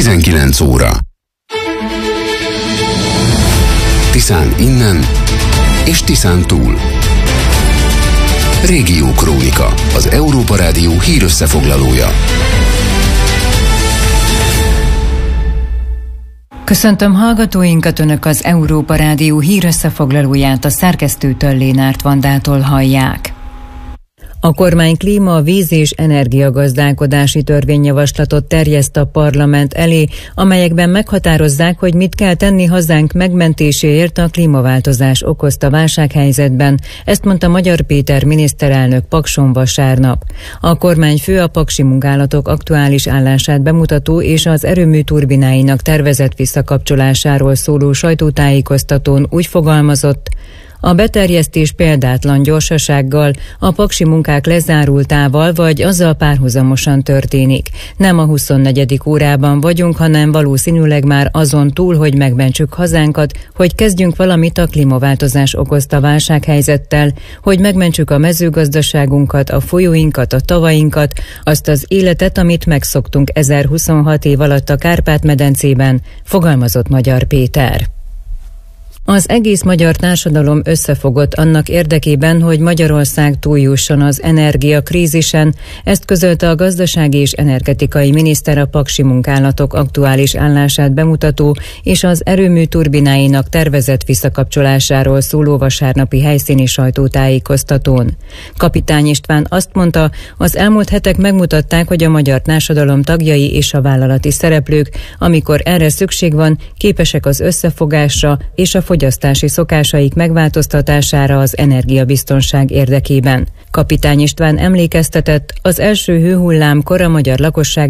19 óra. Tiszán innen és Tiszán túl. Régiókrónika, az Európa Rádió hírösszefoglalója. Köszöntöm hallgatóinkat, Önök az Európa Rádió hírösszefoglalóját a szerkesztőtől, Lénárt Vandától hallják. A kormány klíma, víz és energiagazdálkodási törvényjavaslatot terjeszt a parlament elé, amelyekben meghatározzák, hogy mit kell tenni hazánk megmentéséért a klímaváltozás okozta válsághelyzetben. Ezt mondta Magyar Péter miniszterelnök Pakson vasárnap. A kormányfő a paksi munkálatok aktuális állását bemutató és az erőmű turbináinak tervezett visszakapcsolásáról szóló sajtótájékoztatón úgy fogalmazott: a beterjesztés példátlan gyorsasággal, a paksi munkák lezárultával vagy azzal párhuzamosan történik. Nem a 24. órában vagyunk, hanem valószínűleg már azon túl, hogy megmentsük hazánkat, hogy kezdjünk valamit a klímaváltozás okozta válsághelyzettel, hogy megmentsük a mezőgazdaságunkat, a folyóinkat, a tavainkat, azt az életet, amit megszoktunk 1026 év alatt a Kárpát-medencében, fogalmazott Magyar Péter. Az egész magyar társadalom összefogott annak érdekében, hogy Magyarország túljusson az energiakrízisen. Ezt közölte a gazdasági és energetikai miniszter a paksi munkálatok aktuális állását bemutató és az erőmű turbináinak tervezett visszakapcsolásáról szóló vasárnapi helyszíni sajtótájékoztatón. Kapitány István azt mondta, az elmúlt hetek megmutatták, hogy a magyar társadalom tagjai és a vállalati szereplők, amikor erre szükség van, képesek az összefogásra és a fogyasztási szokásaik megváltoztatására az energiabiztonság érdekében. Kapitány István emlékeztetett, az első hőhullámkor a magyar lakosság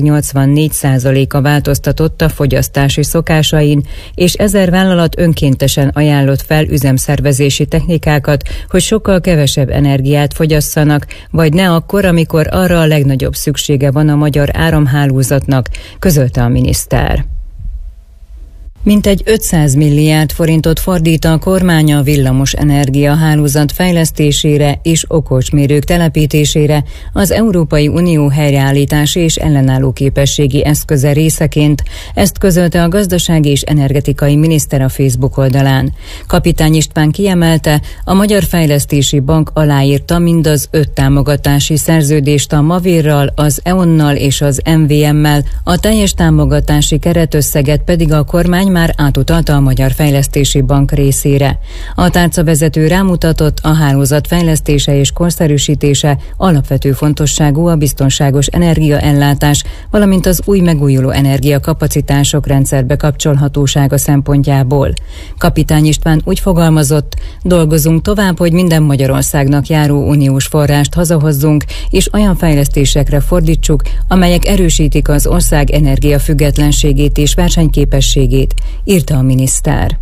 84%-a változtatott a fogyasztási szokásain, és 1000 vállalat önkéntesen ajánlott fel üzemszervezési technikákat, hogy sokkal kevesebb energiát fogyasszanak, vagy ne akkor, amikor arra a legnagyobb szüksége van a magyar áramhálózatnak, közölte a miniszter. Mintegy 500 milliárd forintot fordít a kormány a villamos energiahálózat fejlesztésére és okosmérők telepítésére az Európai Unió helyreállítási és ellenálló képességi eszköze részeként. Ezt közölte a gazdasági és energetikai miniszter a Facebook oldalán. Kapitány István kiemelte, a Magyar Fejlesztési Bank aláírta mindaz 5 támogatási szerződést a Mavérral, az EON-nal és az MVM-mel, a teljes támogatási keretösszeget pedig a kormány már átutalta a Magyar Fejlesztési Bank részére. A tárcavezető rámutatott, a hálózat fejlesztése és korszerűsítése alapvető fontosságú a biztonságos energiaellátás, valamint az új megújuló energiakapacitások rendszerbe kapcsolhatósága szempontjából. Kapitány István úgy fogalmazott, dolgozunk tovább, hogy minden Magyarországnak járó uniós forrást hazahozzunk, és olyan fejlesztésekre fordítsuk, amelyek erősítik az ország energiafüggetlenségét és versenyképességét, írta a miniszter.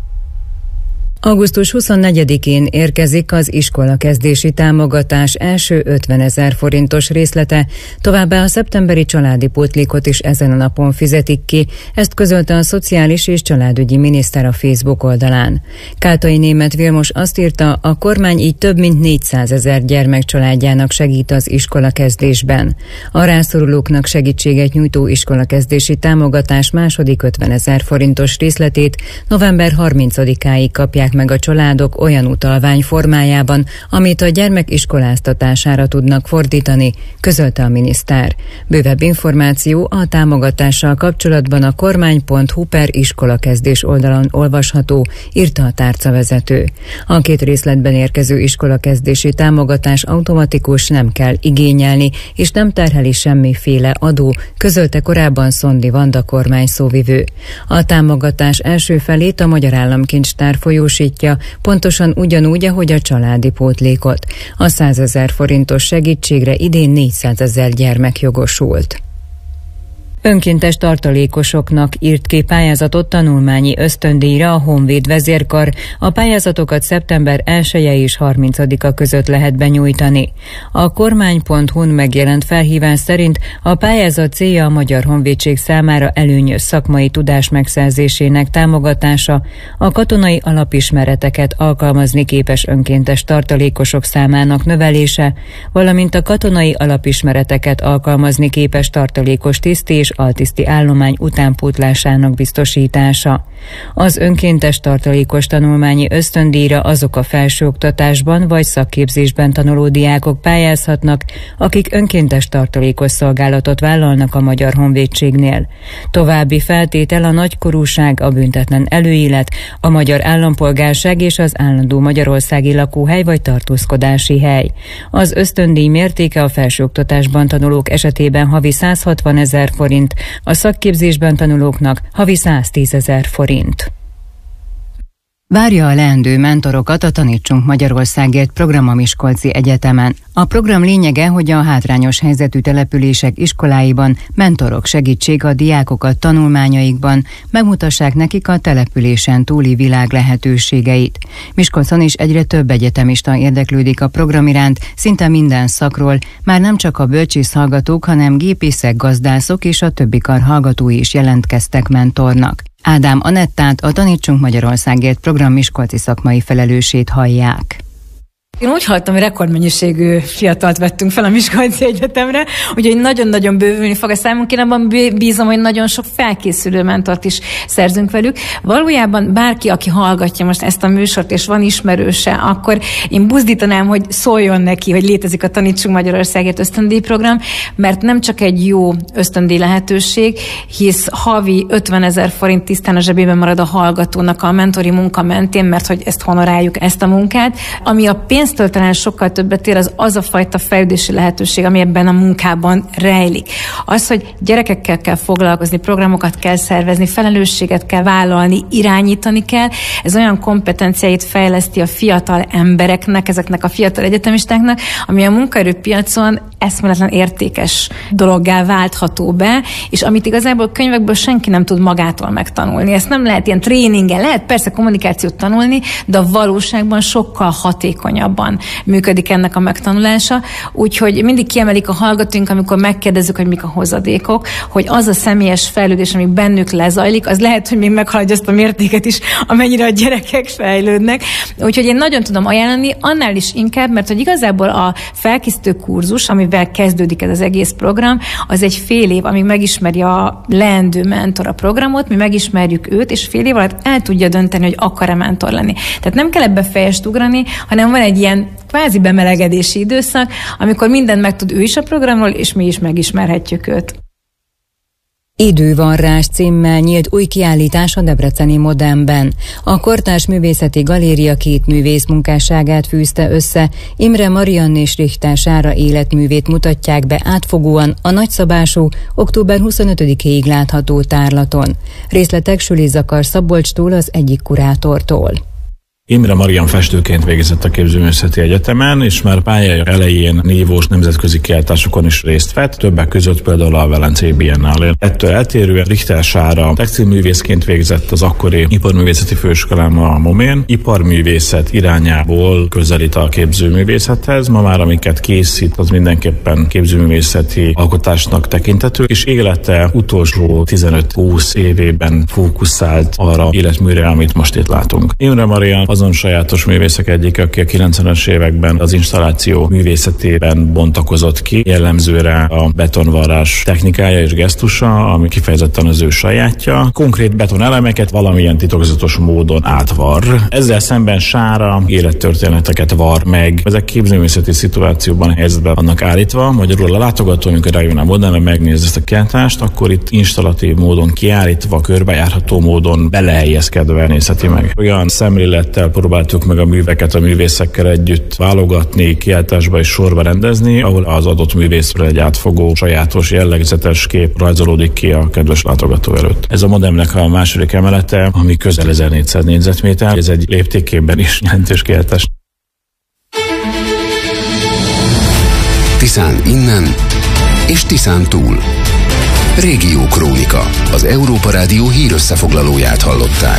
Augusztus 24-én érkezik az iskolakezdési támogatás első 50 000 forintos részlete, továbbá a szeptemberi családi pótlékot is ezen a napon fizetik ki, ezt közölte a Szociális és Családügyi miniszter a Facebook oldalán. Kátai Németh Vilmos azt írta, a kormány így több mint 400 000 gyermek családjának segít az iskolakezdésben. A rászorulóknak segítséget nyújtó iskolakezdési támogatás második 50 000 forintos részletét november 30-áig kapják meg a családok olyan utalvány formájában, amit a gyermek iskoláztatására tudnak fordítani, közölte a miniszter. Bővebb információ a támogatással kapcsolatban a kormány.hu/iskolakezdés oldalon olvasható, írta a tárcavezető. A 2 részletben érkező iskolakezdési támogatás automatikus, nem kell igényelni, és nem terheli semmiféle adó, közölte korábban Szondi Vanda kormányszóvivő. A támogatás első felét a Magyar Államkincstár folyósítja, pontosan ugyanúgy, ahogy a családi pótlékot. A 100 000 forintos segítségre idén 400 000 gyermek jogosult. Önkéntes tartalékosoknak írt ki pályázatot tanulmányi ösztöndíjra a Honvéd vezérkar. A pályázatokat szeptember 1-e és 30-a között lehet benyújtani. A kormány.hu-n megjelent felhívás szerint a pályázat célja a Magyar Honvédség számára előnyös szakmai tudás megszerzésének támogatása, a katonai alapismereteket alkalmazni képes önkéntes tartalékosok számának növelése, valamint a katonai alapismereteket alkalmazni képes tartalékos tiszt és altiszti állomány utánpótlásának biztosítása. Az önkéntes tartalékos tanulmányi ösztöndíjra azok a felsőoktatásban vagy szakképzésben tanuló diákok pályázhatnak, akik önkéntes tartalékos szolgálatot vállalnak a Magyar Honvédségnél. További feltétel a nagykorúság, a büntetlen előélet, a magyar állampolgárság és az állandó magyarországi lakóhely vagy tartózkodási hely. Az ösztöndíj mértéke a felsőoktatásban tanulók esetében havi 160 000 forint, a szakképzésben tanulóknak havi 110 000 forint. Várja a leendő mentorokat a Tanítsunk Magyarországért program a Miskolci Egyetemen. A program lényege, hogy a hátrányos helyzetű települések iskoláiban mentorok segítsék a diákokat tanulmányaikban, megmutassák nekik a településen túli világ lehetőségeit. Miskolcon is egyre több egyetemista érdeklődik a program iránt, szinte minden szakról, már nem csak a bölcsész hallgatók, hanem gépészek, gazdászok és a többi kar hallgatói is jelentkeztek mentornak. Ádám Anettát, a Tanítsunk Magyarországért program miskolci szakmai felelősét hallják. Én úgy hallottam, hogy rekordmennyiségű fiatalt vettünk fel a Miskolci Egyetemre, úgyhogy nagyon-nagyon bővülni fog a számunk. Én abban bízom, hogy nagyon sok felkészülő mentort is szerzünk velük. Valójában bárki, aki hallgatja most ezt a műsort, és van ismerőse, akkor én buzdítanám, hogy szóljon neki, hogy létezik a Tanítsunk Magyarországért ösztöndíjprogram, mert nem csak egy jó ösztöndíj lehetőség, hisz havi 50 000 forint tisztán a zsebében marad a hallgatónak a mentori munka mentén, mert hogy ezt honoráljuk, ezt a munkát, ami a pénztől talán sokkal többet ér, az a fajta fejlődési lehetőség, ami ebben a munkában rejlik. Az, hogy gyerekekkel kell foglalkozni, programokat kell szervezni, felelősséget kell vállalni, irányítani kell, ez olyan kompetenciáit fejleszti a fiatal embereknek, ezeknek a fiatal egyetemistáknak, ami a munkaerőpiacon eszméletlen értékes dologgá váltható be, és amit igazából könyvekből senki nem tud magától megtanulni. Ezt nem lehet ilyen tréningen, lehet persze kommunikációt tanulni, de a valóságban sokkal hatékonyabb működik ennek a megtanulása, úgyhogy mindig kiemelik a hallgatóink, amikor megkérdezzük, hogy mik a hozadékok, hogy az a személyes fejlődés, ami bennük lezajlik, az lehet, hogy még meghaladja azt a mértéket is, amennyire a gyerekek fejlődnek. Úgyhogy én nagyon tudom ajánlani, annál is inkább, mert hogy igazából a felkészítő kurzus, amivel kezdődik ez az egész program, az egy fél év, amíg megismeri a leendő mentor a programot, mi megismerjük őt, és fél év alatt el tudja dönteni, hogy akar-e mentor lenni. Tehát nem kell ebbe fejest ugrani, hanem van egy ilyen kvázi bemelegedési időszak, amikor mindent megtud ő is a programról, és mi is megismerhetjük őt. Idővarrás címmel nyílt új kiállítás a debreceni Modernben. A Kortárs Művészeti Galéria két művész munkásságát fűzte össze, Imre Mariann és Richter Sára életművét mutatják be átfogóan a nagyszabású, október 25-ig látható tárlaton. Részletek Süli Zakar Szabolcstól, az egyik kurátortól. Imre Mariann festőként végzett a Képzőművészeti Egyetemen, és már pályája elején nívós nemzetközi kiállításokon is részt vett, többek között például a Velencei Biennálén. Ettől eltérően Richter Sára textilművészként végzett az akkori iparművészeti főiskolán a MOMÉN. Iparművészet irányából közelít a képzőművészethez, ma már amiket készít, az mindenképpen képzőművészeti alkotásnak tekinthető, és élete utolsó 15-20 évében fókuszált arra életműre, amit most itt látunk. Imre Mariann azon sajátos művészek egyik, aki a 90-es években az installáció művészetében bontakozott ki, jellemzőre a betonvarrás technikája és gesztusa, ami kifejezetten az ő sajátja. Konkrét betonelemeket valamilyen titokzatos módon átvar. Ezzel szemben Sára élettörténeteket var meg. Ezek képzőművészeti szituációban helyzetben vannak állítva. Magyarul a látogató, amikor eljön a Modernbe, megnéz ezt a kiállítást, akkor itt installatív módon kiállítva, körbejárható módon belehelyezkedve nézheti meg. Olyan szemlélettel próbáltuk meg a műveket a művészekkel együtt válogatni, kiállításba és sorba rendezni, ahol az adott művészről egy átfogó, sajátos, jellegzetes kép rajzolódik ki a kedves látogató előtt. Ez a Modernnek a második emelete, ami közel 1400 négyzetméter, ez egy léptékében is jelentős kiállítás. Tiszán innen és Tiszán túl. Régió Krónika. Az Európa Rádió hírösszefoglalóját hallották.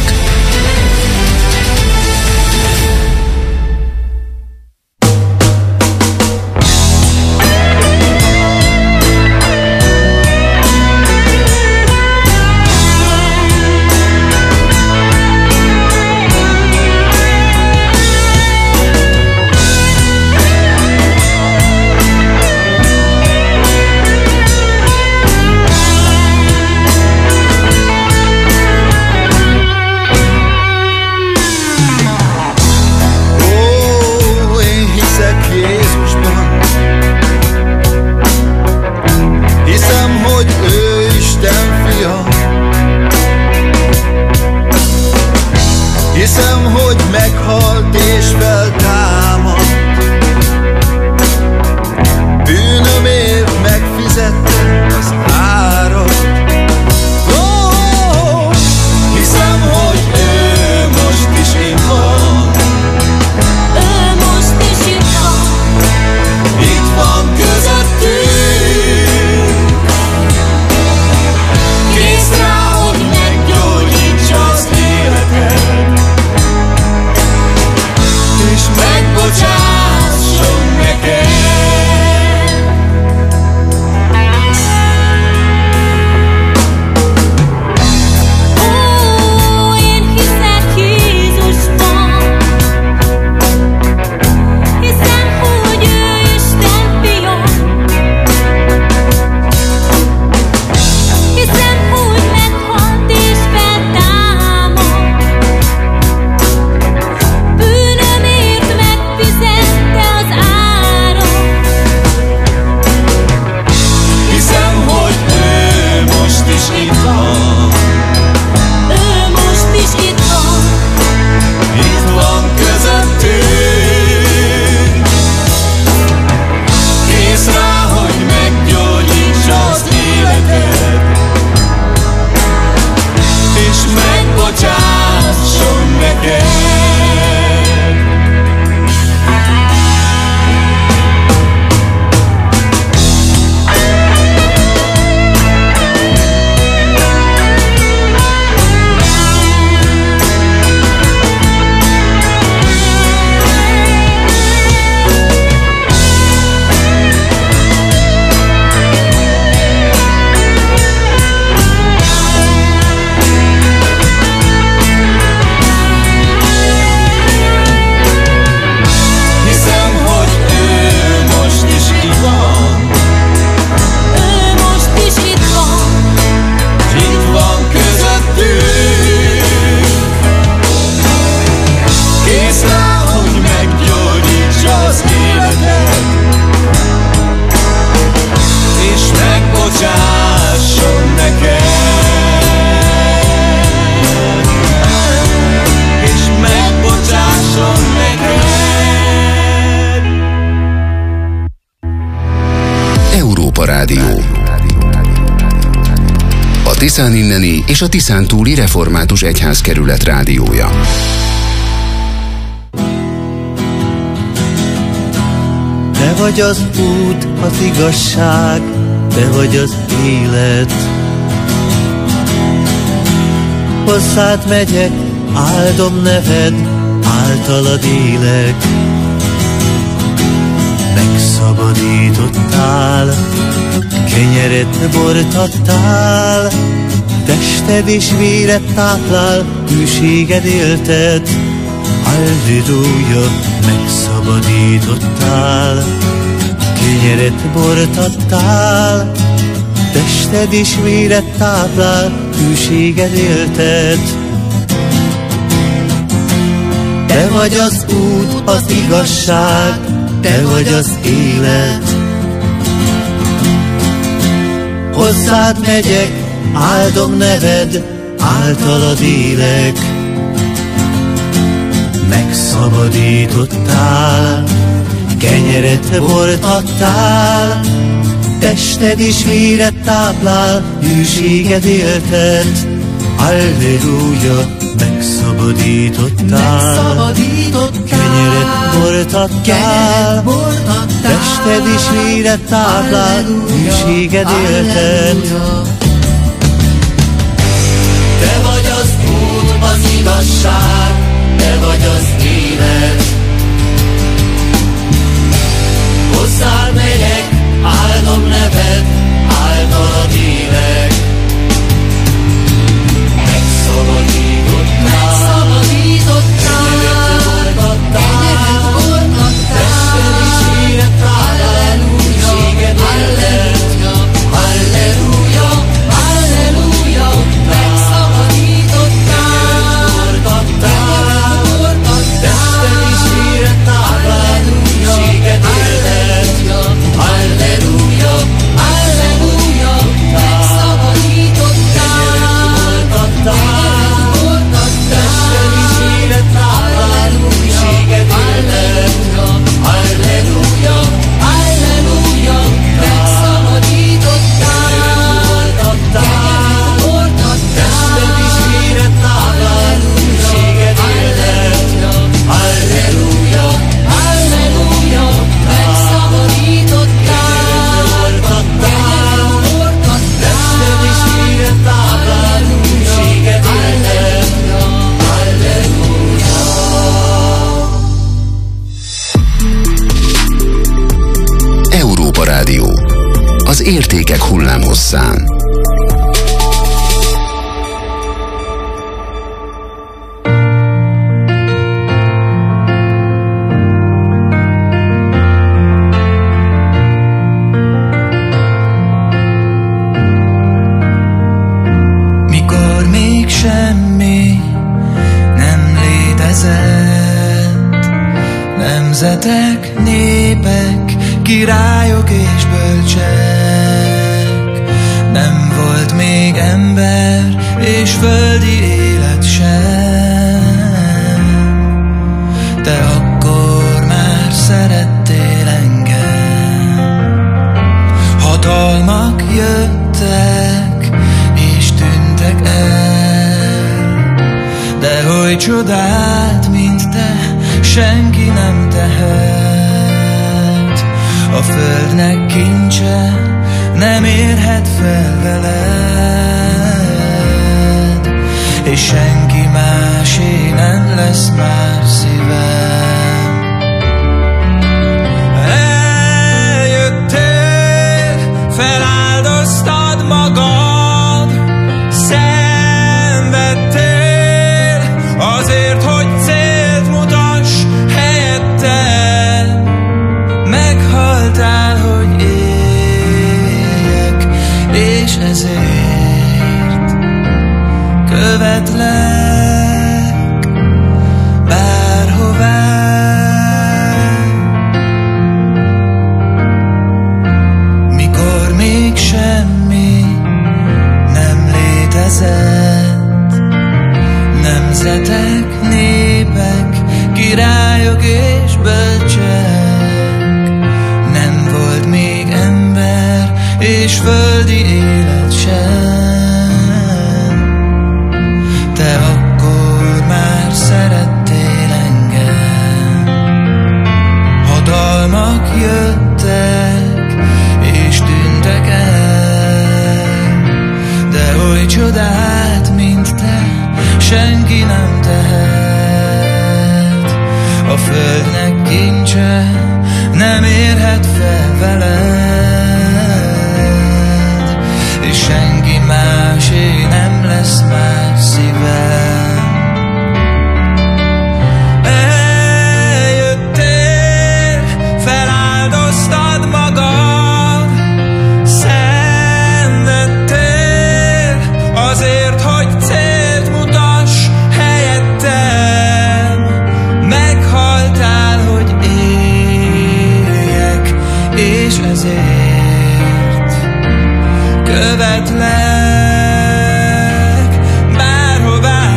Rádió. A Tiszán inneni és a Tiszán túli református egyházkerület rádiója. Te vagy az út, az igazság, te vagy az élet. Hozzád megyek, áldom neved, általad élek. Megszabadítottál, kenyeret bort adtál, tested és véred táplál, hűséged éltet. Halleluja, megszabadítottál, kenyeret bort adtál, tested és véred táplál, hűséged éltet. Te vagy az út, az igazság, te vagy az élet. Hozzád megyek, áldom neved, általad élek. Megszabadítottál, kenyeret bort adtál, tested és véred táplál, hűséged éltet. Halleluja, megszabadítottál, kenyeret bort adtál, tested és véred táplál, hűséged éltet. Te vagy az út, az igazság, te vagy az élet. Hozzád megyek, áldom neved, általad élek. Az értékek hullámhosszán. Mikor még semmi nem létezett, nemzetek, népek, királyok és bölcsek, nem volt még ember és földi élet sem. Te akkor már szerettél engem. Hatalmak jöttek és tűntek el, de hogy csodát, mint te, senki nem tehet. A földnek kincse nem érhet fel veled, és senki másé nem lesz már szívem. Eljöttél, feláldoztad magad, szenvedtél azért, hogy célt mutass helyettem. Meghaltál, hogy éljek, és ezért követlek bárhová. Mikor még semmi nem létezett, nemzetek, népek, királyok és bölcsek, nem volt még ember földi élet sem. Te akkor már szerettél engem. Hatalmak jöttek és tűntek el, de oly csodát, mint te, senki nem tehet. A földnek kincse nem érhet fel veled, és senki másé nem lesz más szívem. Eljöttél, feláldoztad magad, szenvedtél azért, hogy célt mutass helyettem. Meghaltál, hogy éljek, és ezért követlek bárhová.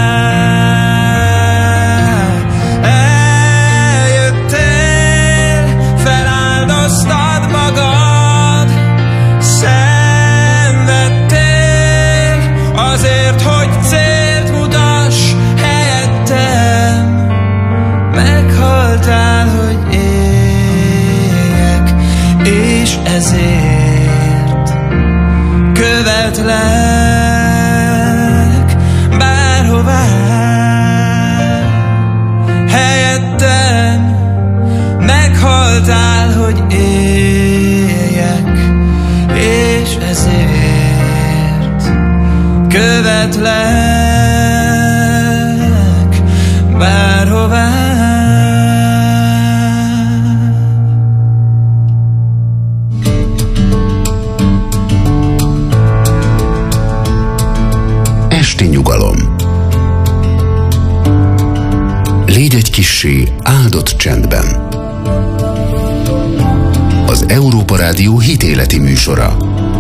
Eljöttél, feláldoztad magad, szenvedtél azért, hogy célt mutass helyettem. Meghaltál, hogy éljek, és ezért követlek bárhová. Helyettem meghaltál, hogy éljek, és ezért követlek bárhová. Esti nyugalom. Légy egy kissé áldott csendben. Az Európa Rádió hitéleti műsora.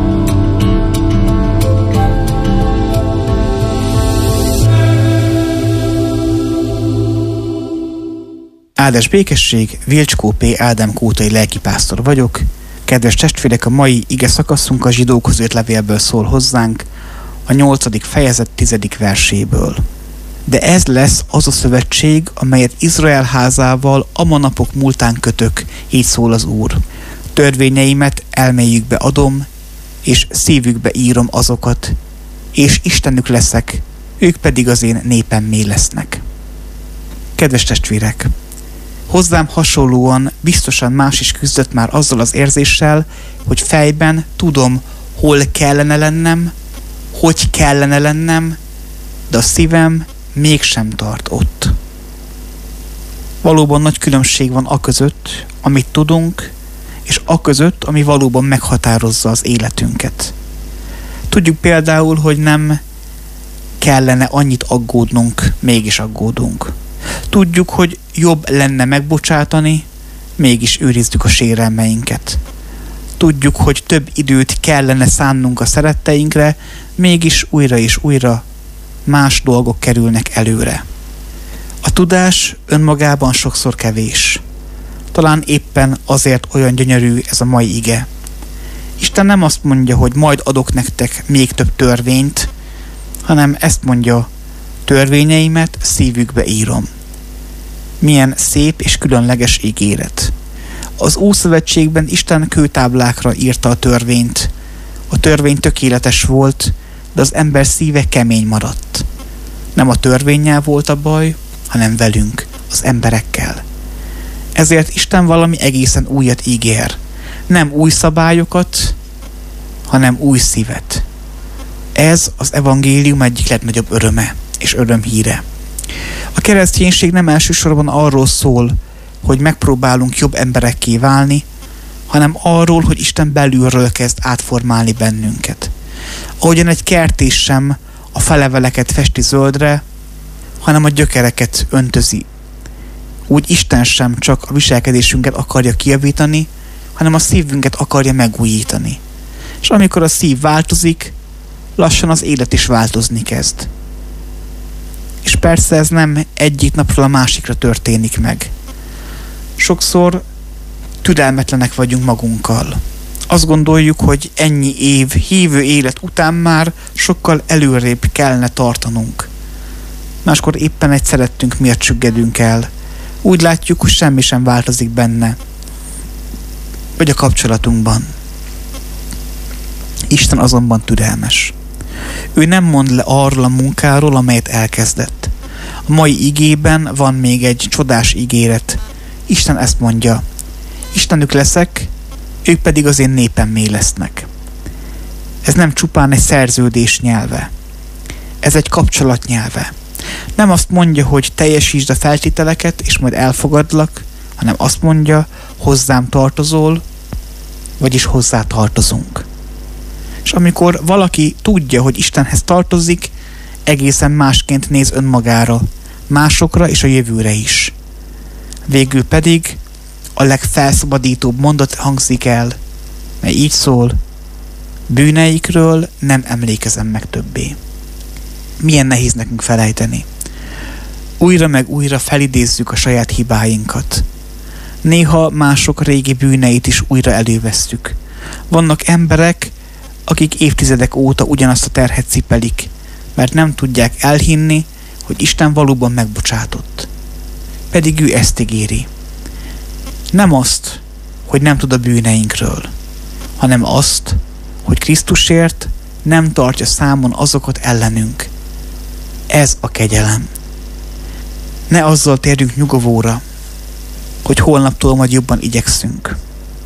Áldás békesség, Vilcskó P. Ádám kótai lelkipásztor vagyok. Kedves testvérek, a mai ige szakaszunk a Zsidókhoz írt levélből szól hozzánk, a 8. fejezet 10. verséből. De ez lesz az a szövetség, amelyet Izrael házával a napok múltán kötök, így szól az Úr. Törvényeimet elméjükbe adom, és szívükbe írom azokat, és Istenük leszek, ők pedig az én népemmé lesznek. Kedves testvérek! Hozzám hasonlóan biztosan más is küzdött már azzal az érzéssel, hogy fejben tudom, hol kellene lennem, hogy kellene lennem, de a szívem mégsem tart ott. Valóban nagy különbség van aközött, amit tudunk, és aközött, ami valóban meghatározza az életünket. Tudjuk például, hogy nem kellene annyit aggódnunk, mégis aggódunk. Tudjuk, hogy jobb lenne megbocsátani, mégis őrizzük a sérelmeinket. Tudjuk, hogy több időt kellene szánnunk a szeretteinkre, mégis újra és újra más dolgok kerülnek előre. A tudás önmagában sokszor kevés. Talán éppen azért olyan gyönyörű ez a mai ige. Isten nem azt mondja, hogy majd adok nektek még több törvényt, hanem ezt mondja, törvényeimet szívükbe írom. Milyen szép és különleges ígéret. Az Ószövetségben Isten kőtáblákra írta a törvényt. A törvény tökéletes volt, de az ember szíve kemény maradt. Nem a törvénnyel volt a baj, hanem velünk, az emberekkel. Ezért Isten valami egészen újat ígér. Nem új szabályokat, hanem új szívet. Ez az evangélium egyik legnagyobb öröme és örömhíre. A kereszténység nem elsősorban arról szól, hogy megpróbálunk jobb emberekké válni, hanem arról, hogy Isten belülről kezd átformálni bennünket. Ahogyan egy kertés sem a feleveleket festi zöldre, hanem a gyökereket öntözi. Úgy Isten sem csak a viselkedésünket akarja kijavítani, hanem a szívünket akarja megújítani. És amikor a szív változik, lassan az élet is változni kezd. És persze ez nem egyik napról a másikra történik meg. Sokszor türelmetlenek vagyunk magunkkal. Azt gondoljuk, hogy ennyi év hívő élet után már sokkal előrébb kellene tartanunk. Máskor éppen egy szerettünk miatt süggedünk el. Úgy látjuk, hogy semmi sem változik benne, vagy a kapcsolatunkban. Isten azonban türelmes. Ő nem mond le arról a munkáról, amelyet elkezdett. A mai igében van még egy csodás ígéret. Isten ezt mondja: Istenük leszek, ők pedig az én népemmé lesznek. Ez nem csupán egy szerződés nyelve. Ez egy kapcsolat nyelve. Nem azt mondja, hogy teljesítsd a feltételeket, és majd elfogadlak, hanem azt mondja, hozzám tartozol, vagyis hozzá tartozunk. És amikor valaki tudja, hogy Istenhez tartozik, egészen másként néz önmagára, másokra és a jövőre is. Végül pedig a legfelszabadítóbb mondat hangzik el, mely így szól: bűneikről nem emlékezem meg többé. Milyen nehéz nekünk felejteni. Újra meg újra felidézzük a saját hibáinkat. Néha mások régi bűneit is újra elővesszük. Vannak emberek, akik évtizedek óta ugyanazt a terhet cipelik, mert nem tudják elhinni, hogy Isten valóban megbocsátott. Pedig ő ezt ígéri. Nem azt, hogy nem tud a bűneinkről, hanem azt, hogy Krisztusért nem tartja számon azokat ellenünk. Ez a kegyelem. Ne azzal térjünk nyugovóra, hogy holnaptól majd jobban igyekszünk,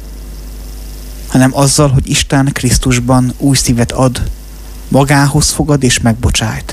hanem azzal, hogy Isten Krisztusban új szívet ad, magához fogad és megbocsájt.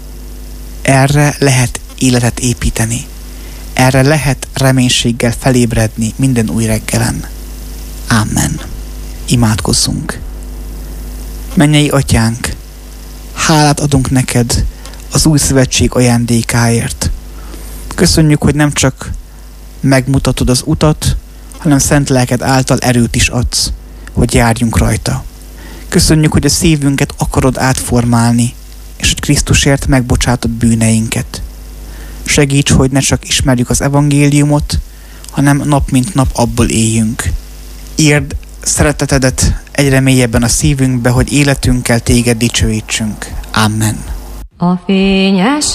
Erre lehet életet építeni. Erre lehet reménységgel felébredni minden új reggelen. Amen. Imádkozzunk. Mennyei Atyánk, hálát adunk neked az új szövetség ajándékáért. Köszönjük, hogy nem csak megmutatod az utat, hanem szent lelked által erőt is adsz, hogy járjunk rajta. Köszönjük, hogy a szívünket akarod átformálni, és hogy Krisztusért megbocsátod bűneinket. Segíts, hogy ne csak ismerjük az evangéliumot, hanem nap mint nap abból éljünk. Írd szeretetedet egyre mélyebben a szívünkbe, hogy életünkkel téged dicsőítsünk. Amen. A fényes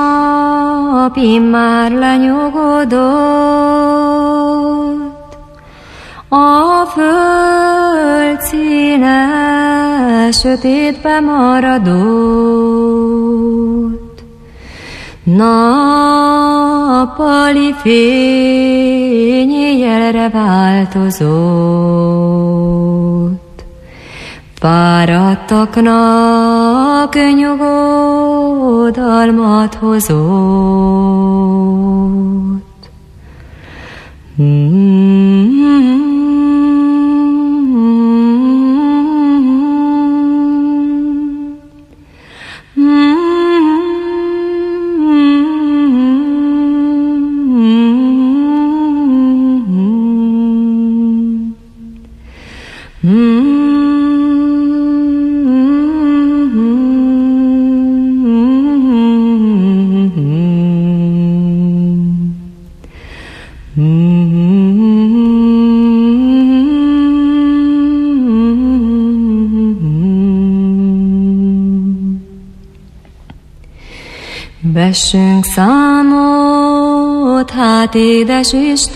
nap immár lenyugodott, a föld színe sötétbe maradott, nappali fény éjjelre változott. Fáradtaknak nyugodalmat hozott. Vessünk számot, hát édes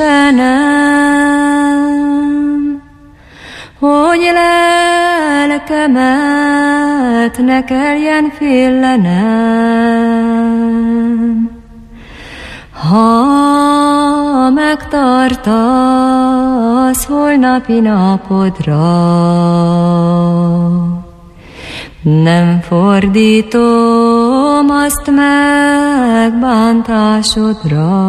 Istenem, hogy lelkemet ne kelljen félenem. Ha megtartasz holnapi napodra, nem fordítom azt meg bántásodra.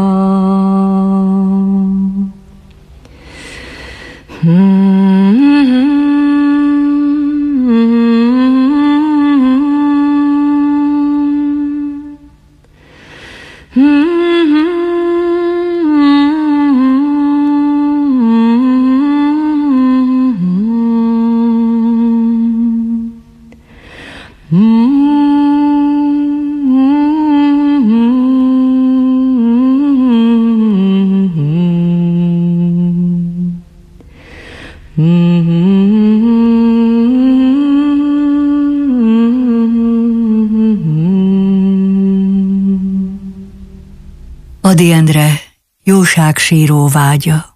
Ady Endre jóságsíró vágya.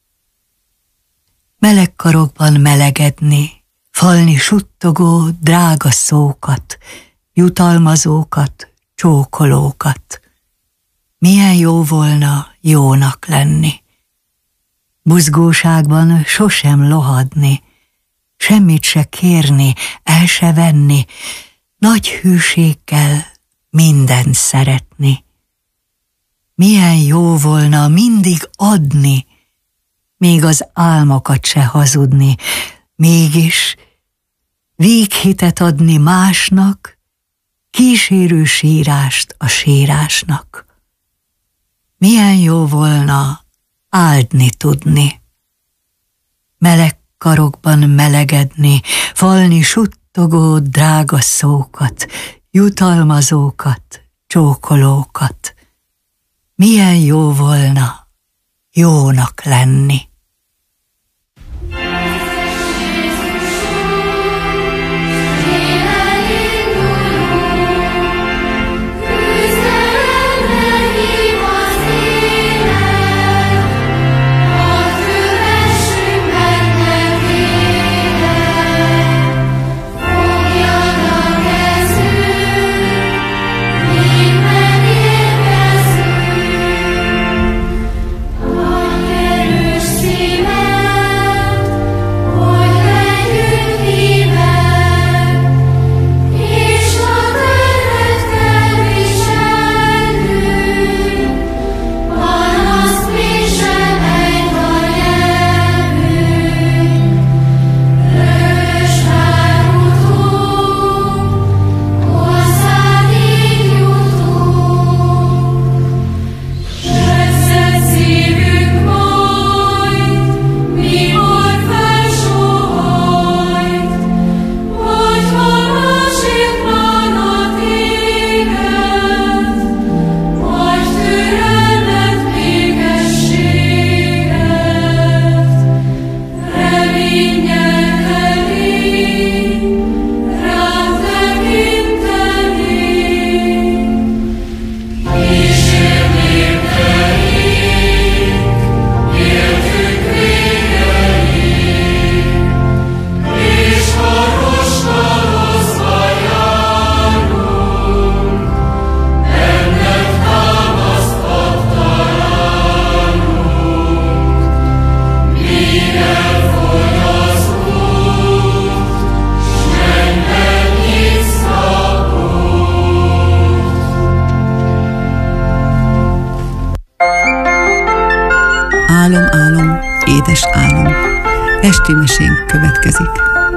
Meleg karokban melegedni, falni suttogó drága szókat, jutalmazókat, csókolókat. Milyen jó volna jónak lenni. Buzgóságban sosem lohadni, semmit se kérni, el se venni, nagy hűséggel mindent szeretni. Milyen jó volna mindig adni, még az álmokat se hazudni, mégis véghitet adni másnak, kísérő sírást a sírásnak. Milyen jó volna áldni tudni, meleg karokban melegedni, falni suttogó drága szókat, jutalmazókat, csókolókat. Milyen jó volna jónak lenni. Álom, álom, édes álom. Esti mesénk következik.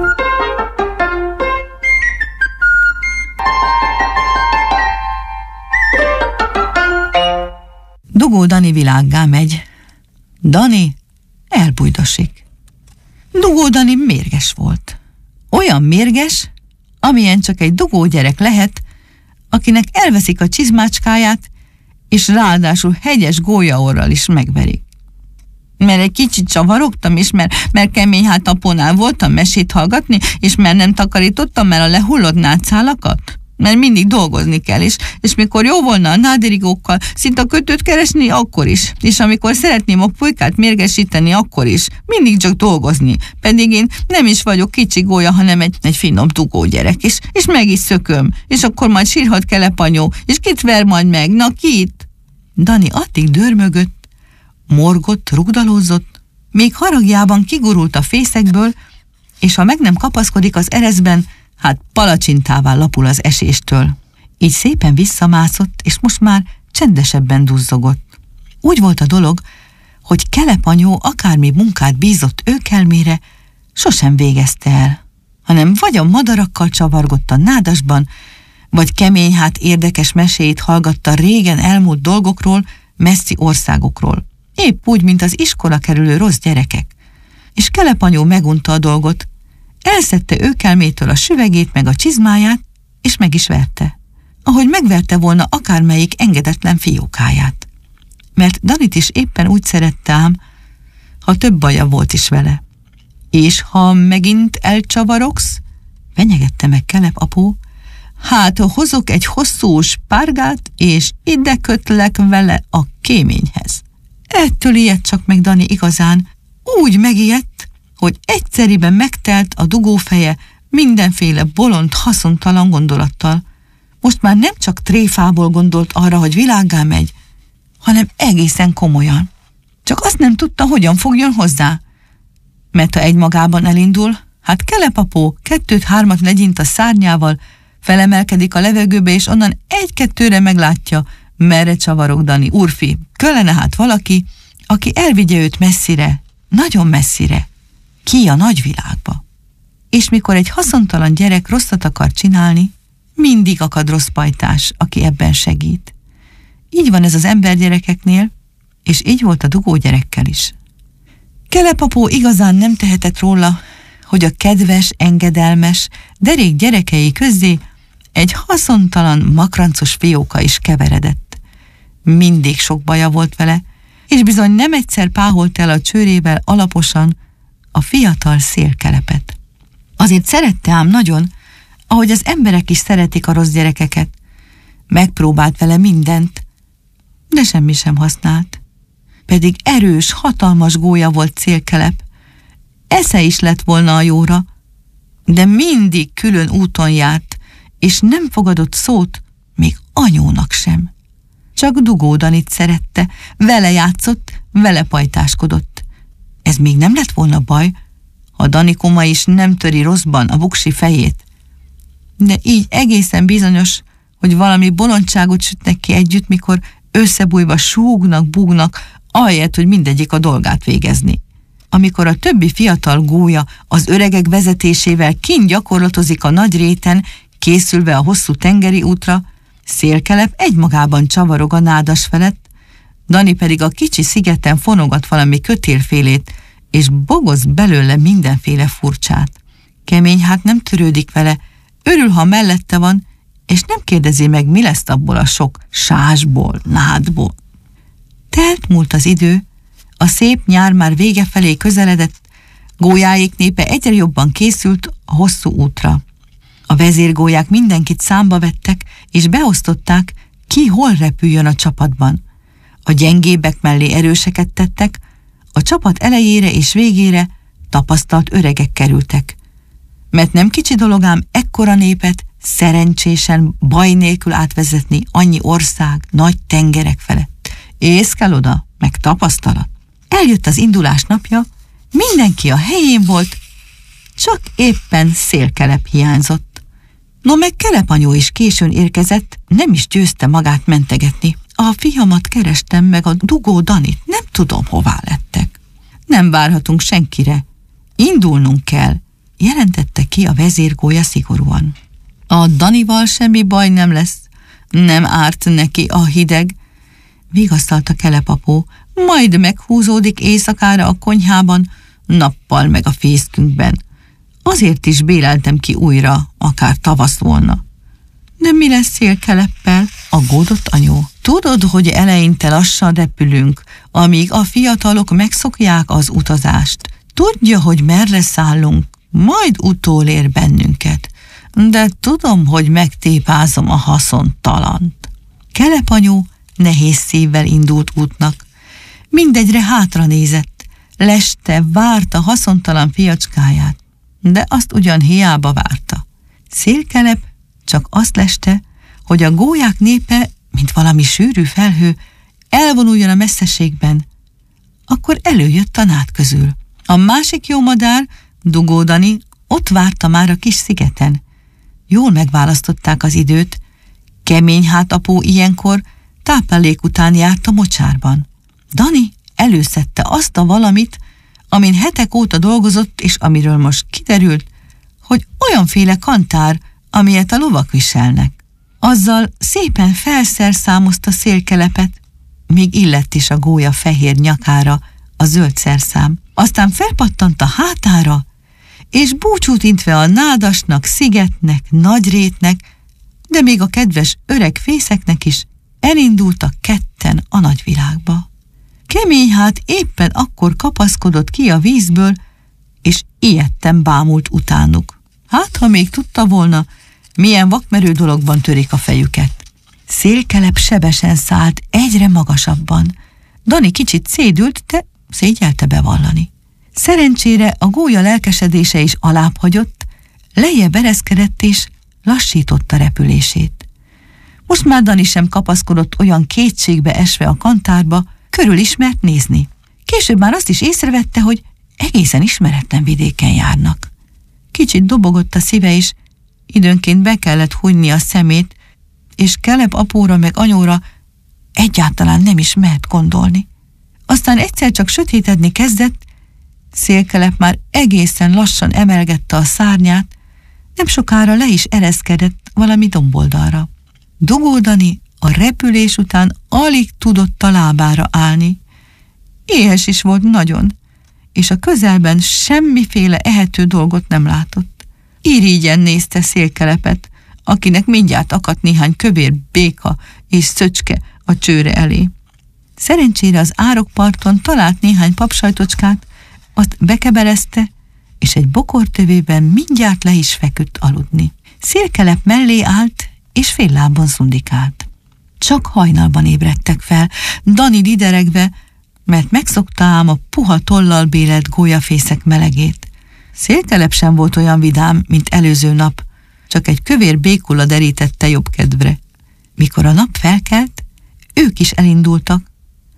Dugó Dani világgá megy. Dani elbújdosik. Dugó Dani mérges volt. Olyan mérges, amilyen csak egy dugó gyerek lehet, akinek elveszik a csizmácskáját, és ráadásul hegyes gólyaorral is megverik. Mert egy kicsit csavarogtam, és mert kemény hátapónál voltam mesét hallgatni, és mert nem takarítottam el a lehullott nátszálakat, mert mindig dolgozni kell, és mikor jó volna a nádirigókkal szinte a kötőt keresni, akkor is, és amikor szeretném a pulykát mérgesíteni, akkor is, mindig csak dolgozni, pedig én nem is vagyok kicsi gólya, hanem egy finom dugó gyerek, és meg is szököm, és akkor majd sírhat Kelepanyó, és kit ver majd meg, na kit? Dani addig dörmögött, morgott, rugdalózott, még haragjában kigurult a fészekből, és ha meg nem kapaszkodik az ereszben, hát palacsintává lapul az eséstől. Így szépen visszamászott, és most már csendesebben duzzogott. Úgy volt a dolog, hogy Kelepanyó akármi munkát bízott őkelmére, sosem végezte el, hanem vagy a madarakkal csavargott a nádasban, vagy kemény hát érdekes meséit hallgatta régen elmúlt dolgokról, messzi országokról. Épp úgy, mint az iskola kerülő rossz gyerekek. És Kelepanyó megunta a dolgot, elszedte őkelmétől a süvegét meg a csizmáját, és meg is verte. Ahogy megverte volna akármelyik engedetlen fiókáját. Mert Danit is éppen úgy szerette ám, ha több baja volt is vele. És ha megint elcsavarogsz, fenyegette meg Kelep apó, Hát hozok egy hosszú spárgát, és ide kötlek vele a kéményhez. Ettől ijedt csak meg Dani igazán. Úgy megijedt, hogy egyszeriben megtelt a dugófeje mindenféle bolond, haszontalan gondolattal. Most már nem csak tréfából gondolt arra, hogy világgá megy, hanem egészen komolyan. Csak azt nem tudta, hogyan fogjon hozzá. Mert ha egymagában elindul, hát Kelepapó 2-3 legyint a szárnyával, felemelkedik a levegőbe, és onnan 1-2-re meglátja, merre csavarog Dani. Úrfi, kellene hát valaki, aki elvigye őt messzire, nagyon messzire, ki a nagyvilágba. És mikor egy haszontalan gyerek rosszat akar csinálni, mindig akad rossz pajtás, aki ebben segít. Így van ez az embergyerekeknél, és így volt a dugó gyerekkel is. Kelepapó igazán nem tehetett róla, hogy a kedves, engedelmes, derék gyerekei közzé egy haszontalan, makrancos fióka is keveredett. Mindig sok baja volt vele, és bizony nem egyszer páholt el a csőrével alaposan a fiatal Szélkelepet. Azért szerette ám nagyon, ahogy az emberek is szeretik a rossz gyerekeket. Megpróbált vele mindent, de semmi sem használt. Pedig erős, hatalmas gólya volt Szélkelep. Esze is lett volna a jóra, de mindig külön úton járt, és nem fogadott szót, még anyónak sem. Csak Dugó Danit szerette, vele játszott, vele pajtáskodott. Ez még nem lett volna baj, ha Danikoma is nem töri rosszban a buksi fejét. De így egészen bizonyos, hogy valami bolondságot sütnek ki együtt, mikor összebújva súgnak, búgnak, ahelyett, hogy mindegyik a dolgát végezni. Amikor a többi fiatal gólya az öregek vezetésével kint gyakorlatozik a nagy réten, készülve a hosszú tengeri útra, Szélkelep egymagában csavarog a nádas felett, Dani pedig a kicsi szigeten fonogat valami kötélfélét, és bogoz belőle mindenféle furcsát. Kemény hát nem törődik vele, örül, ha mellette van, és nem kérdezi meg, mi lesz abból a sok sásból, nádból. Telt múlt az idő, a szép nyár már vége felé közeledett, gólyáik népe egyre jobban készült a hosszú útra. A vezérgólyák mindenkit számba vettek, és beosztották, ki hol repüljön a csapatban. A gyengébbek mellé erőseket tettek, a csapat elejére és végére tapasztalt öregek kerültek. Mert nem kicsi dolog ám ekkora népet szerencsésen, baj nélkül átvezetni annyi ország, nagy tengerek felett. Ész kell oda, meg tapasztalat. Eljött az indulás napja, mindenki a helyén volt, csak éppen Szélkelep hiányzott. No meg Kelepanyó is későn érkezett, nem is győzte magát mentegetni. A fiamat kerestem, meg a Dugó Danit, nem tudom, hová lettek. Nem várhatunk senkire, indulnunk kell, jelentette ki a vezérgólya szigorúan. A Danival semmi baj nem lesz, nem árt neki a hideg, vigasztalta Kelepapó, majd meghúzódik éjszakára a konyhában, nappal meg a fészkünkben. Azért is béreltem ki újra, akár tavasz volna. De mi lesz Szélkeleppel? Aggódott anyó. Tudod, hogy eleinte lassan repülünk, amíg a fiatalok megszokják az utazást. Tudja, hogy merre szállunk, majd utolér bennünket. De tudom, hogy megtépázom a haszontalant. Kelepanyó nehéz szívvel indult útnak. Mindegyre hátra nézett, leste, várta haszontalan fiacskáját, de azt ugyan hiába várta. Szélkelep csak azt leste, hogy a gólyák népe, mint valami sűrű felhő, elvonuljon a messzeségben. Akkor előjött a nád közül. A másik jó madár, Dugó Dani, ott várta már a kis szigeten. Jól megválasztották az időt. Kemény hátapó ilyenkor táplálék után járt a mocsárban. Dani előszedte azt a valamit, amin hetek óta dolgozott, és amiről most kiderült, hogy olyanféle kantár, amilyet a lovak viselnek. Azzal szépen felszerszámozta Szélkelepet, még illett is a gólya fehér nyakára a zöld szerszám. Aztán felpattant a hátára, és búcsút intve a nádasnak, szigetnek, nagyrétnek, de még a kedves öreg fészeknek is elindultak ketten a nagyvilágba. Kemény hát éppen akkor kapaszkodott ki a vízből, és ijedten bámult utánuk. Hát, ha még tudta volna, milyen vakmerő dologban törik a fejüket. Szélkelep sebesen szállt egyre magasabban. Dani kicsit szédült, de szégyelte bevallani. Szerencsére a gólya lelkesedése is alább hagyott, lejjebb ereszkedett és lassította repülését. Most már Dani sem kapaszkodott olyan kétségbe esve a kantárba, körül ismert nézni. Később már azt is észrevette, hogy egészen ismeretlen vidéken járnak. Kicsit dobogott a szíve is, időnként be kellett hunyni a szemét, és Kelep apóra meg anyóra egyáltalán nem is mehet gondolni. Aztán egyszer csak sötétedni kezdett, Szélkelep már egészen lassan emelgette a szárnyát, nem sokára le is ereszkedett valami domboldalra. Dugó Dani a repülés után alig tudott a lábára állni. Éhes is volt nagyon, és a közelben semmiféle ehető dolgot nem látott. Irigyen nézte Szélkelepet, akinek mindjárt akadt néhány kövér béka és szöcske a csőre elé. Szerencsére az árokparton talált néhány papsajtocskát, azt bekebelezte, és egy bokortövében mindjárt le is feküdt aludni. Szélkelep mellé állt, és fél lábon szundikált. Csak hajnalban ébredtek fel, Dani dideregve, mert megszokta ám a puha tollal bélelt gólyafészek melegét. Szélkelep sem volt olyan vidám, mint előző nap, csak egy kövér békula derítette jobb kedvre. Mikor a nap felkelt, ők is elindultak,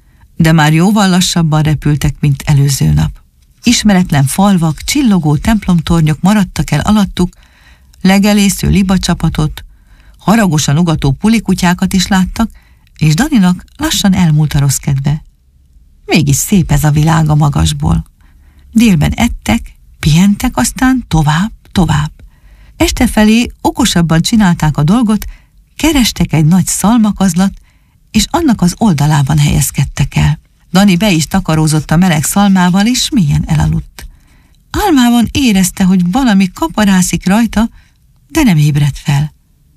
de már jóval lassabban repültek, mint előző nap. Ismeretlen falvak, csillogó templomtornyok maradtak el alattuk, legelésző libacsapatot, haragosan ugató pulikutyákat is láttak, és Daninak lassan elmúlt a rossz kedve. Mégis szép ez a világ a magasból. Délben ettek, pihentek, aztán tovább. Este felé okosabban csinálták a dolgot, kerestek egy nagy szalmakazlat, és annak az oldalában helyezkedtek el. Dani be is takarózott a meleg szalmával, és mélyen elaludt. Álmában érezte, hogy valami kaparászik rajta, de nem ébredt fel.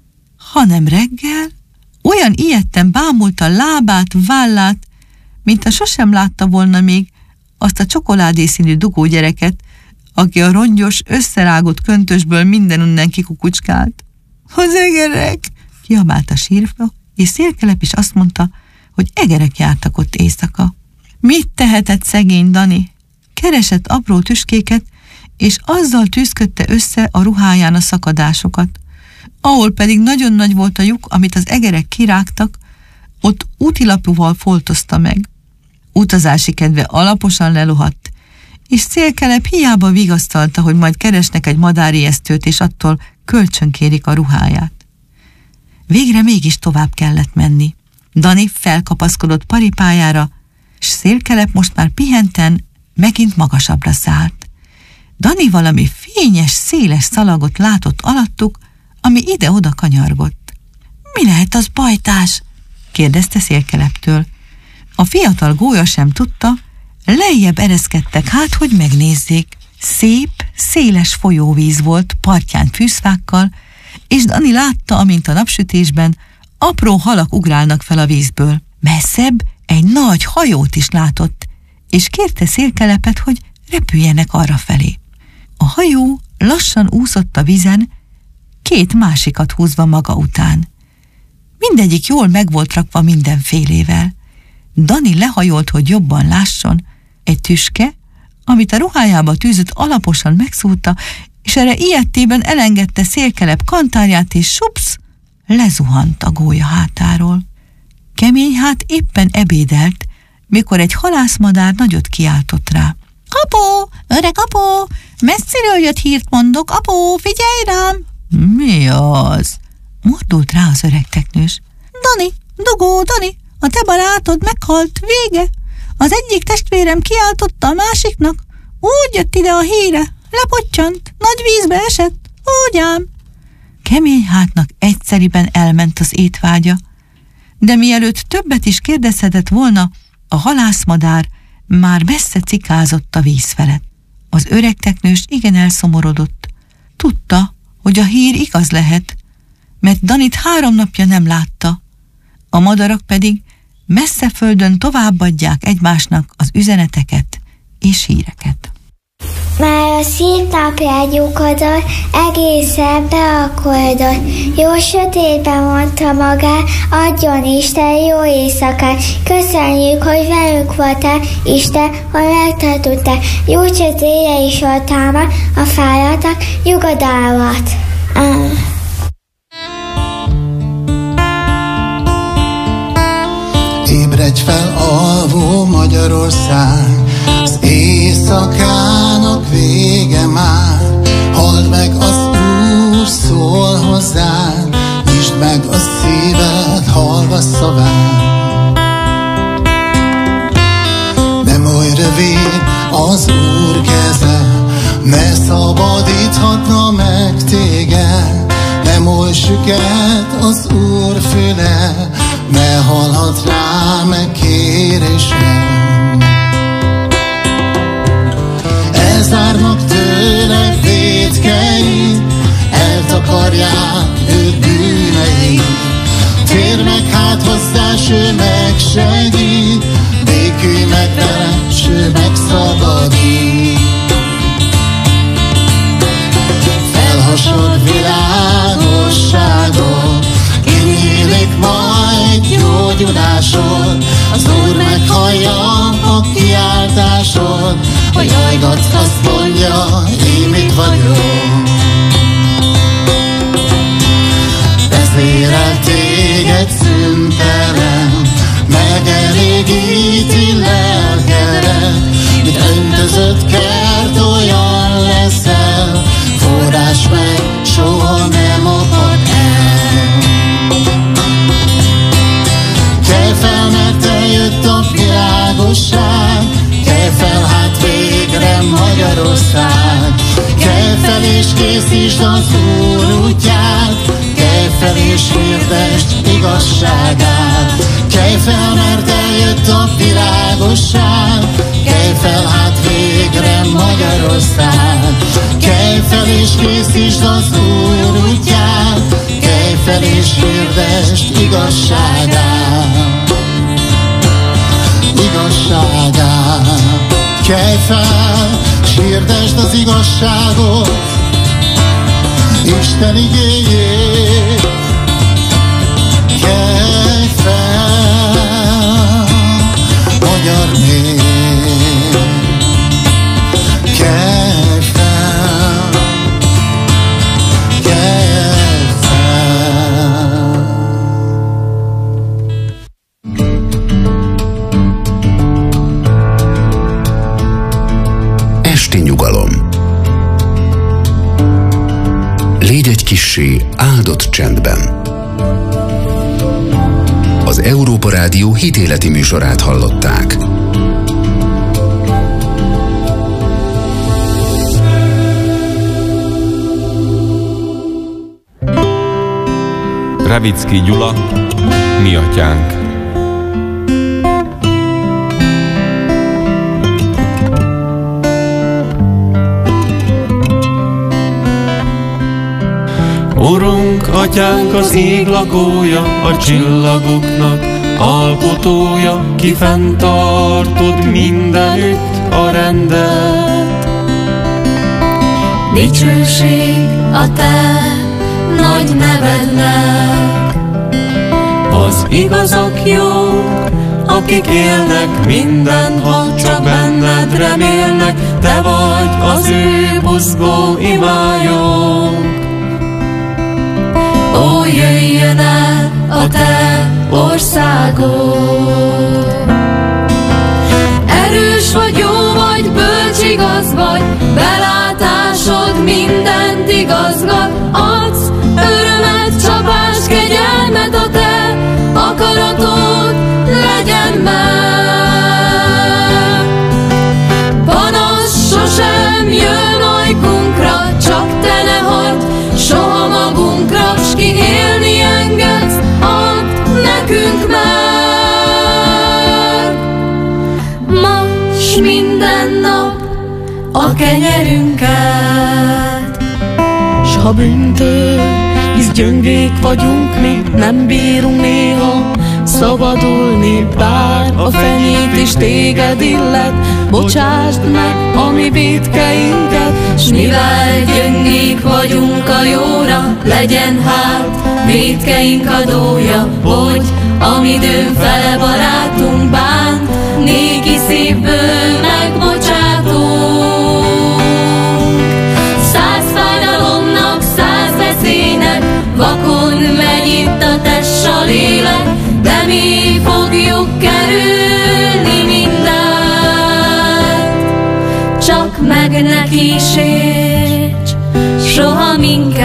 Hanem reggel olyan ijedten bámulta lábát, vállát, mint ha sosem látta volna még azt a csokoládészínű dugó gyereket, aki a rongyos, összerágott köntösből mindenunnen kikukucskált. Az egerek! Kiabált a sírva, és Szélkelep is azt mondta, hogy egerek jártak ott éjszaka. Mit tehetett szegény Dani? Keresett apró tüskéket, és azzal tűzködte össze a ruháján a szakadásokat. Ahol pedig nagyon nagy volt a lyuk, amit az egerek kirágtak, ott útilapúval foltozta meg. Utazási kedve alaposan lelohadt, és Szélkelep hiába vigasztalta, hogy majd keresnek egy madárijesztőt, és attól kölcsönkérik a ruháját. Végre mégis tovább kellett menni. Dani felkapaszkodott paripájára, s Szélkelep most már pihenten megint magasabbra szállt. Dani valami fényes, széles szalagot látott alattuk, ami ide-oda kanyargott. Mi lehet az, bajtás? Kérdezte Szélkeleptől. A fiatal gólya sem tudta, lejjebb ereszkedtek hát, hogy megnézzék. Szép, széles folyóvíz volt, partján fűszfákkal, és Dani látta, amint a napsütésben apró halak ugrálnak fel a vízből. Messzebb egy nagy hajót is látott, és kérte Szélkelepet, hogy repüljenek arrafelé. A hajó lassan úszott a vízen, két másikat húzva maga után. Mindegyik jól meg volt rakva mindenfélével. Dani lehajolt, hogy jobban lásson. Egy tüske, amit a ruhájába tűzött, alaposan megszúrta, és erre ijedtében elengedte Szélkelep kantárját, és supsz, lezuhant a gólya hátáról. Keményhát éppen ebédelt, mikor egy halászmadár nagyot kiáltott rá. Apó, öreg apó, messziről jött hírt mondok, apó, figyelj rám! Mi az? Mordult rá az öreg teknős. Dani, dugó, Dani, a te barátod meghalt, vége. Az egyik testvérem kiáltotta a másiknak, úgy jött ide a híre, lepottyant, nagy vízbe esett, úgy ám. Keményhátnak egyszeriben elment az étvágya, de mielőtt többet is kérdezhetett volna, a halászmadár már messze cikázott a víz felett. Az öreg teknős igen elszomorodott. Tudta, hogy a hír igaz lehet, mert Danit 3 napja nem látta, a madarak pedig messze földön továbbadják egymásnak az üzeneteket és híreket. Már a szép napját lyukadott, egészen beakoldott. Jó sötétben mondta magát, adjon Isten jó éjszakát. Köszönjük, hogy velünk voltál, Isten, hogy megtartottál. Jó csötéje is voltál már, a fáradtak nyugodalmat. Ébredj fel, alvó Magyarország, az éjszakának vége már. Halld meg, az Úr szól hozzád, nyisd meg a szíved, hallgass szavát. Nem oly rövid az Úr keze, ne szabadíthatna meg téged. Nem oly süket az Úr füle, ne hallhat rá meg kérésem. Elzárnak tőle vétkeid, eltakarják őt bűneid. Térj meg hát hozzá, s ő megsegít, békülj meg vele, s ő megszabadít. Felhasod világosságot, kinyílik majd gyógyulásod. Az Úr meghallja a kiáltásod, hogy hajgatsz, azt mondja, én itt vagyok. Vezérel téged szüntelen, megelégíti lelkedet. Mint öntözött kert, olyan leszel, forrás meg soha nem apad el. Kelj fel, mert eljött a világosság, kelj fel hát végre Magyarország. Kelj fel és készítsd az Úr útját, kelj fel és hirdesd igazságát. Kelj fel, mert eljött a világosság, kelj fel hát végre Magyarország. Kelj fel és készítsd az Úr útját, kelj fel és hirdesd igazságát. Igazságát. Kelj fel, s hirdesd az igazságot, Isten igéjét. Kelj fel, magyar nép. Kelj fel, kelj fel. Esti nyugalom. Légy egy kissé áldott csendben. Az Európa Rádió hitéleti műsorát hallották. Revicki Gyula, Mi atyánk. Urunk, atyánk, az ég lakója, a csillagoknak alkotója, ki fenntartod mindenütt a rendet. Dicsőség a te nagy nevednek. Az igazak jók, akik élnek mindenhol, csak benned remélnek, te vagy az ő buzgó imájuk. Ó, jöjjön el a te országod. Erős vagy, jó vagy, bölcs, igaz vagy, belátásod mindent igazgat. Adsz örömet, csapást, kegyelmet, a te akaratod legyen meg. Panasz sosem jön ajkunkra, csak te ne hagyd soha magunkra, s ki élni engedsz, add nekünk meg. Ma s minden nap a kenyerünket, s ha bűntől, hisz gyöngék vagyunk mi, nem bírunk néha szabadulni, bár a fenyét is téged illet. Bocsásd meg a mi vétkeinket, s mivel gyöngék vagyunk a jóra, legyen hát vétkeink adója, hogy amidőn fele barátunk bánt, néki szívből megbocsátunk. 100 fájdalomnak, 100 veszélynek, vakon megy itt a test a lélek, de mi fogjuk kerülni mindent, csak meg ne kísérts soha minket.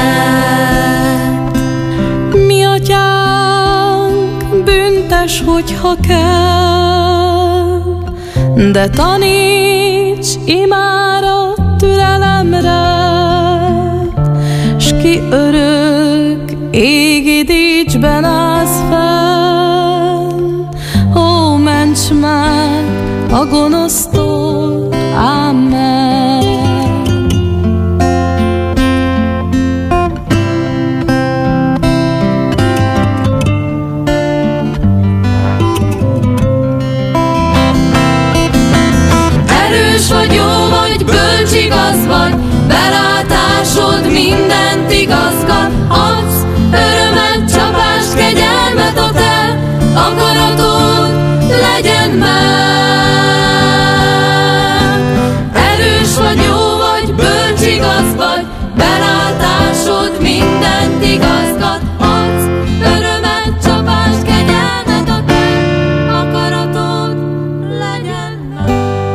Mi atyánk, büntes, hogyha kell, de taníts imára türelemre, s ki örök égi dicsben állsz fenn. Ó, ments meg a gonosztól, amen. Erős vagy, jó vagy, bölcs, igaz vagy, belátásod mindent igazgat. Adsz örömet, csapást, kegyelmet ad el, akaratod legyen meg. Erős vagy, jó vagy, bölcs, igaz vagy, belátásod mindent igazgat. Adsz örömet, csapást, kegyelmet ad el, akaratod legyen meg.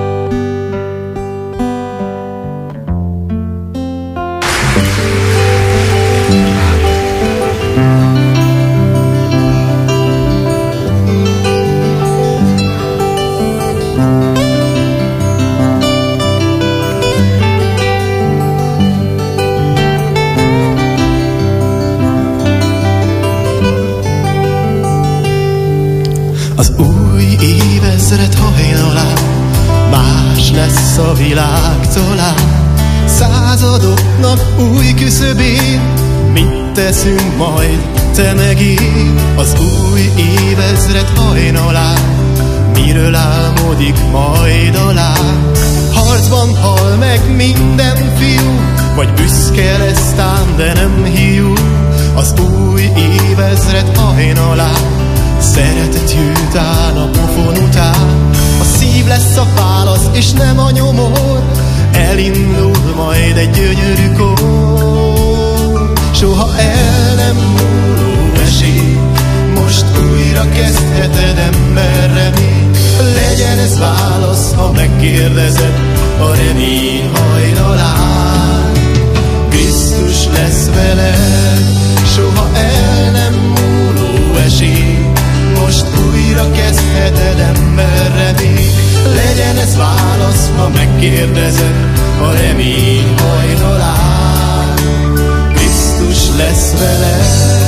Az új évezred hajnalán más lesz a világ talán. Századoknak új küszöbén mit teszünk majd te meg én? Az új évezred hajnalán miről álmodik majd a lány? Harcban hal meg minden fiú, vagy büszke lesz ám, de nem hiú. Az új évezred hajnalán szeretet jut áll a pofon után. A szív lesz a válasz, és nem a nyomor, elindul majd egy gyönyörű kor. Soha el nem múló esély, most újra kezdheted ember remény. Legyen ez válasz, ha megkérdezed a remény hajnalán. Krisztus lesz veled, soha el nem múló esély, most újra kezdheted ember remény. Legyen ez válasz, ha megkérdezed a remény hajnalán. Krisztus lesz veled.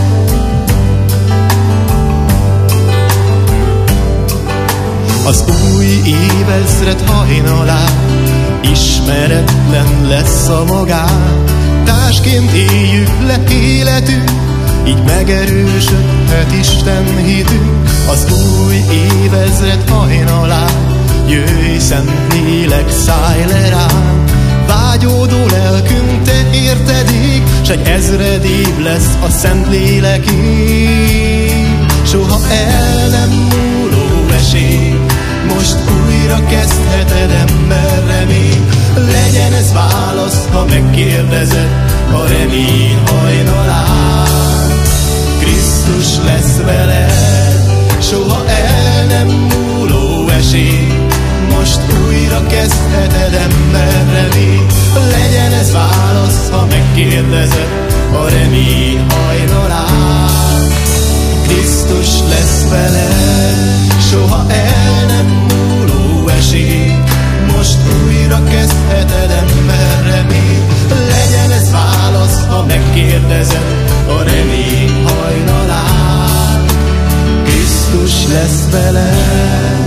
Az új évezred hajnalán ismeretlen lesz a magán. Társként éljük le életünk, így megerősödhet Isten hitünk. Az új évezred hajnalán jöjj, szent lélek, szállj le ránk. Vágyódó lelkünk, te érted ég, s egy ezred év lesz a szent lélekig. Soha el nem múló esély, most újra kezdheted ember remény. Legyen ez válasz, ha megkérdezed a remény hajnalán. Krisztus lesz veled, soha el nem múló esély, most újra kezdheted ember remény. Legyen ez válasz, ha megkérdezed a remény hajnalán. Krisztus lesz veled, soha el nem múló esély, most újra kezdheted ember remény. Legyen ez válasz, ha megkérdezed a remény hajnalán. Krisztus lesz veled.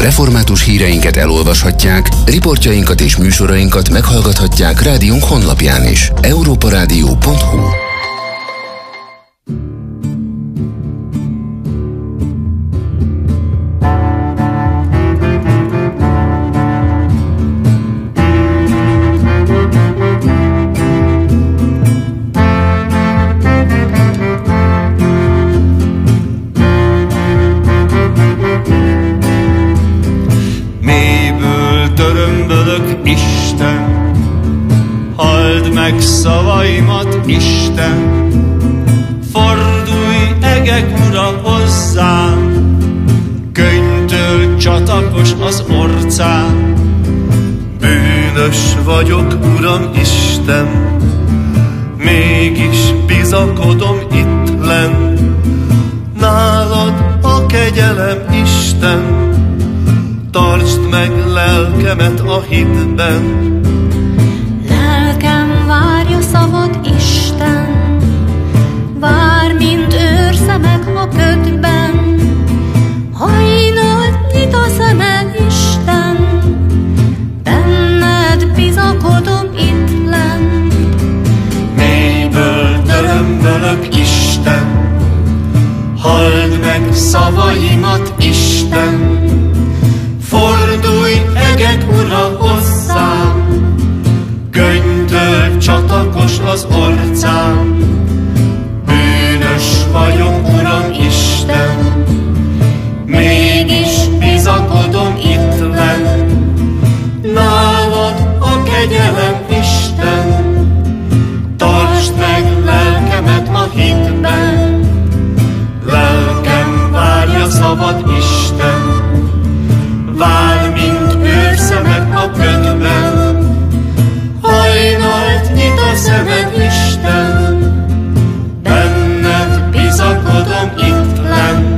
Református híreinket elolvashatják, riportjainkat és műsorainkat meghallgathatják rádiónk honlapján is. europaradio.hu. Szavaimat, Isten, fordulj egek ura hozzám, könyvtől csatakos az orcám. Bűnös vagyok, Uram Isten, mégis bizakodom itt lenn. Nálad a kegyelem, Isten, tartsd meg lelkemet a hitben. Várja szavad, Isten, vár, mint őrszemek a ködben. Hajnalt nyit a szemed, Isten, benned bizakodom itt lenn. Mélyből dörömbölök, Isten, halld meg szavaimat, Isten, fordulj egek ura hozzám, könyvtől csatakos az orcám. Bűnös vagyok, Uram Isten, mégis bizakodom itt lenn. Nálad a kegyelem, Isten, tartsd meg lelkemet a hitben. Lelkem várja szavad, Isten, vár, mint őrszemek a ködben. Hajnalt nyit a szemed, Isten, benned bizakodom itt lenn.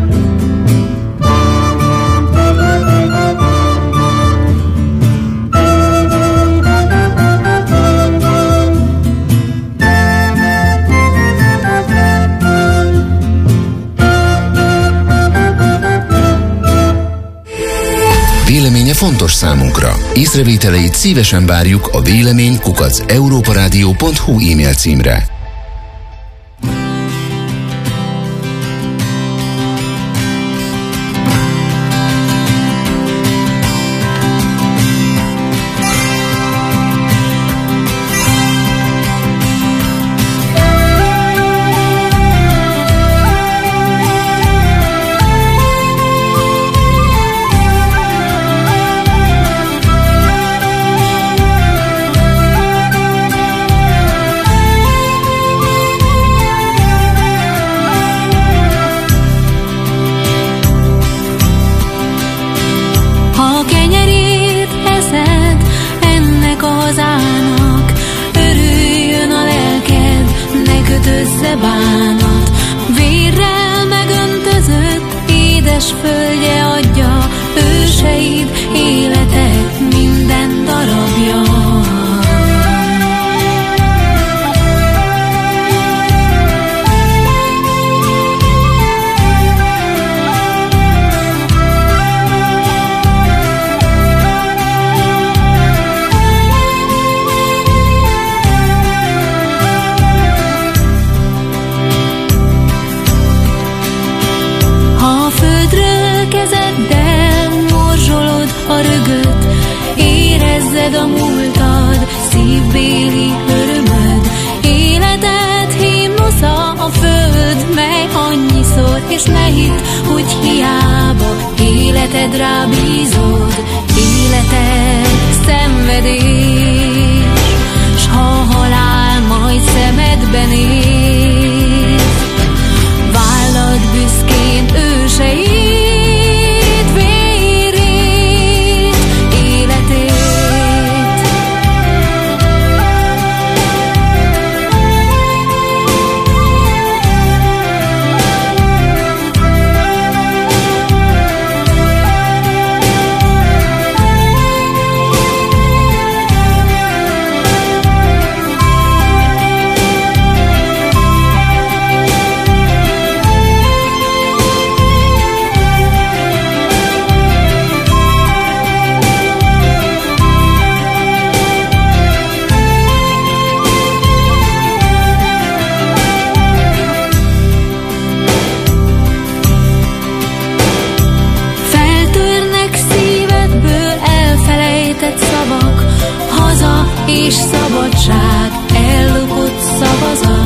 Véleménye fontos számunkra. Észrevételeit szívesen várjuk a vélemény@europaradio.hu e-mail címre. szabadság, ellopott szavazat.